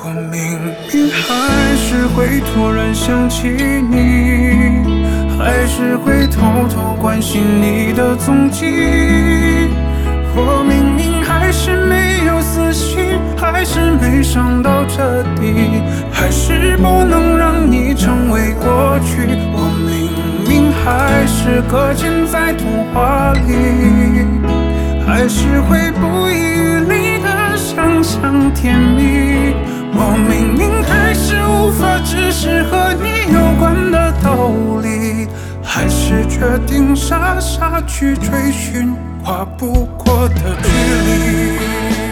我明明还是会突然想起你，还是会偷偷关心你的踪迹。我明明还是没有死心，还是没伤到彻底，还是不能让你成为过去。我明明还是搁浅在童话里，还是会不遗余力的想象甜蜜。我明明还是无法直视和你有关的道理，还是决定傻傻去追寻跨不过的距离。